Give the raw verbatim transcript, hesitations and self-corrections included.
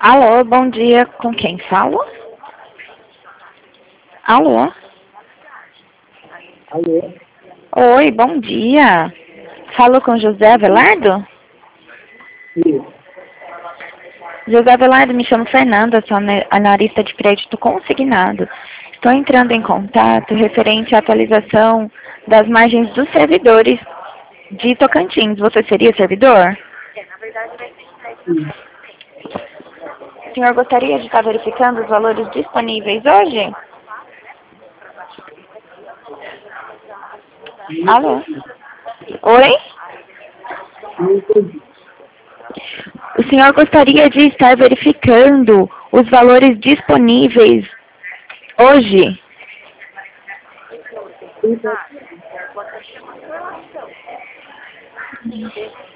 Alô, bom dia. Com quem falo? Alô? Alô? Oi, bom dia. Falo com José Avelardo? Isso. José Avelardo, me chamo Fernanda, sou ana- analista de crédito consignado. Estou entrando em contato referente à atualização das margens dos servidores de Tocantins. Você seria servidor? Sim. O senhor gostaria de estar verificando os valores disponíveis hoje? Não Alô? entendi. Oi? Não entendi. O senhor gostaria de estar verificando os valores disponíveis hoje? Sim, tá.